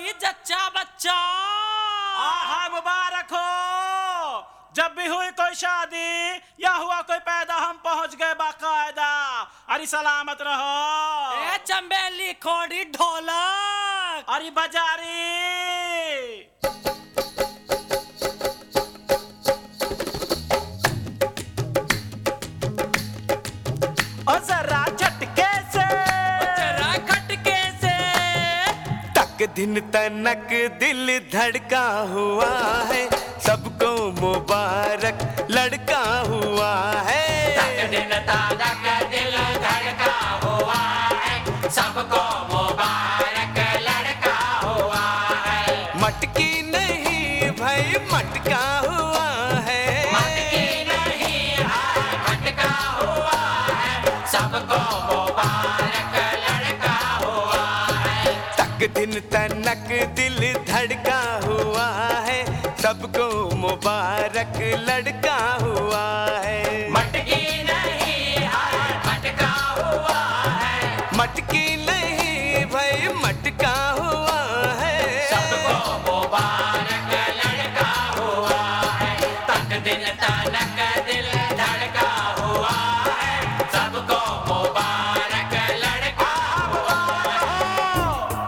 ही जच्चा बच्चा। आहा मुबारक हो। जब भी हुई कोई शादी या हुआ कोई पैदा हम पहुंच गए बाकायदा। अरे सलामत रहो। ए चंबेली खोड़ी ढोलक। अरे बजारी। ओ जरा झटके से, जरा खटके से। तक दिन तनक दिल धड़का हुआ है, सबको मुबारक लड़का हुआ है। तक दिन तनक दिल धड़का हुआ है, सबको मुबारक लड़का हुआ है। मटकी नहीं भाई मटका हुआ है, मटकी नहीं है मटका हुआ है, सबको मुबारक लड़का हुआ है। तक दिन तनक दिल धड़का हुआ है, सबको मुबारक लड़का हुआ है। मटकी नहीं है मटका हुआ है, मटकी नहीं भाई मटका हुआ है, सबको मुबारक लड़का हुआ है। तक दिन तनक दिल धड़का हुआ है, सबको मुबारक लड़का हुआ है।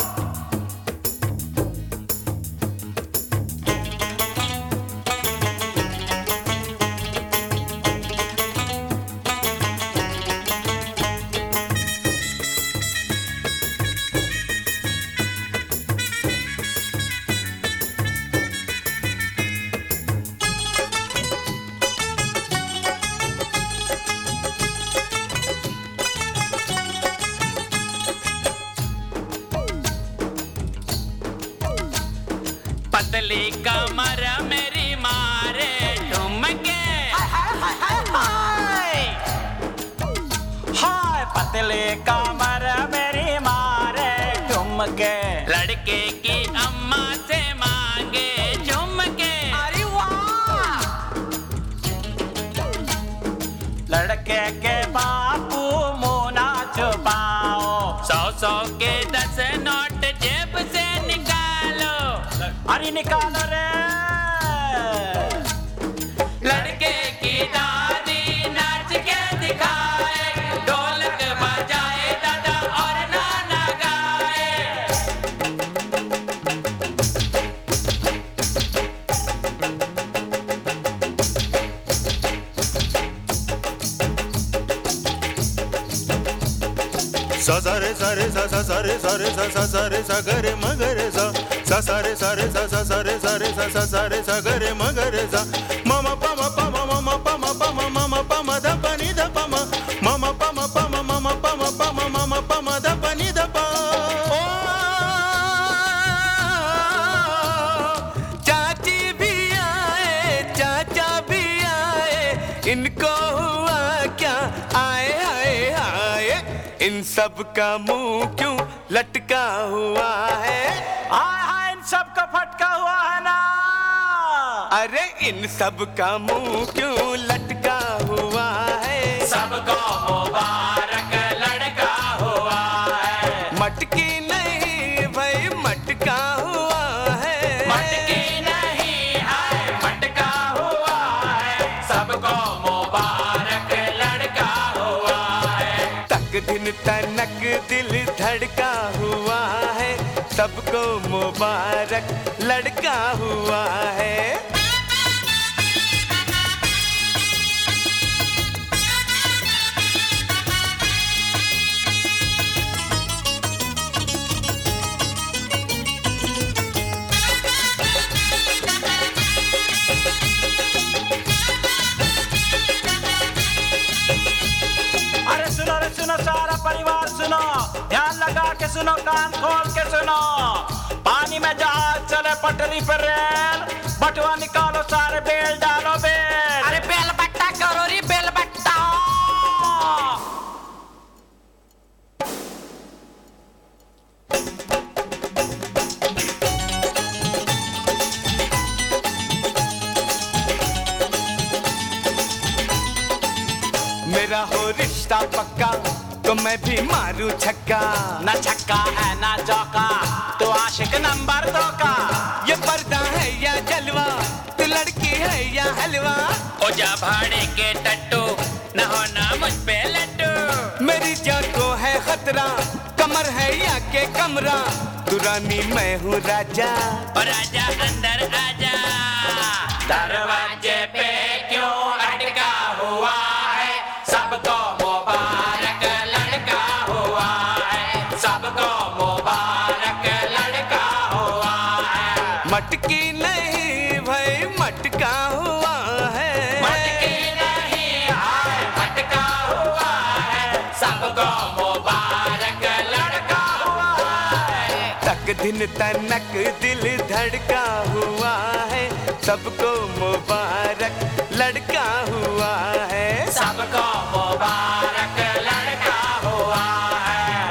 पतली कमर मेरी मारे ठुमके। हाय पतले कमर मेरी मारे ठुमके। लड़के की अम्मा से मांगे झुमके। अरे वाह। लड़के के बापू मुंह ना छुपाओ। 100 के 10 नोट जेब से निकालो। अरे निकालो रे। लड़के की दादी नाच के दिखाए, ढोलक बजाए दादा और नाना गाए। सा सा रे सा रे सा सा सा रे सा रे सा सा सा रे सा ग रे म ग रे सा सा रे सा रे सा सा सा रे सा रे सा सा सा रे सा ग रे म ग रे सा म म प म प म म म प म प म म म प म ध प नि ध प म म म प म प म म म प म प म म म प म ध प नि ध प। ओ चाची भी आए चाचा भी आए, इनको हुआ क्या आए आए आए, इन सब का मुंह क्यों लटका हुआ है। हाय इन सब का फटका हुआ है ना। अरे इन सब का मुंह क्यों लटका हुआ है। सबको मुबारक लड़का हुआ है। मटकी नहीं भाई मटका हुआ है, मटकी नहीं है मटका हुआ है, सबको मुबारक लड़का हुआ है। तक दिन तनक दिल धड़का हुआ है, सबको मुबारक लड़का हुआ है। अरे सुनो सारा परिवार सुनो। ध्यान लगा के सुनो, कान खोल के सुनो। पानी में जहाज चले पटरी पर रेल, बटुआ निकालो सारे बेल डालो बेल। अरे बेल बट्टा करो रे बेल बट्टा। मेरा हो रिश्ता पक्का तो तो मैं भी मारूं छक्का। न छक्का है न चौका, तो आशिक नंबर 2 का। ये पर्दा है या जलवा, तू लड़की है या हलवा। ओ जा भाड़े के टट्टू, न होना मुझ पे लट्टू। मेरी जान को है खतरा, कमर है या के कमरा। तू रानी मैं हूँ राजा, और राजा अंदर आजा। दरवाजे पे क्यों अटका हुआ है, सबको मुबारक लड़का हुआ है, सबको मुबारक लड़का हुआ है। मटकी नहीं भाई मटका हुआ है। मटकी नहीं हाय मटका हुआ है, सबको मुबारक लड़का हुआ है। तक दिन तनक दिल धड़का हुआ है, सबको मुबारक लड़का हुआ है। सबको मुबारक लड़का हुआ है।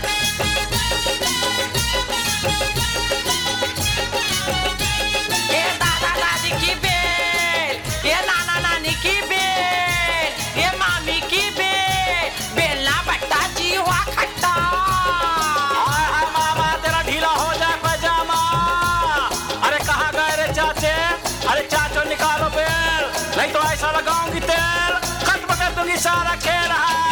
ये दादा दादी की बेल, ये नाना नानी की बेल, ये मामी की बेल, बेलना बट्टा जी हुआ खट्टा। हाय हाय मामा तेरा ढीला हो जाए पैजामा। अरे कहाँ गए रे चाचे? अरे चाचो निकालो बेल, नहीं तो ऐसा लगाऊंगी तेल, खत्म कर दूंगी सारा खेल।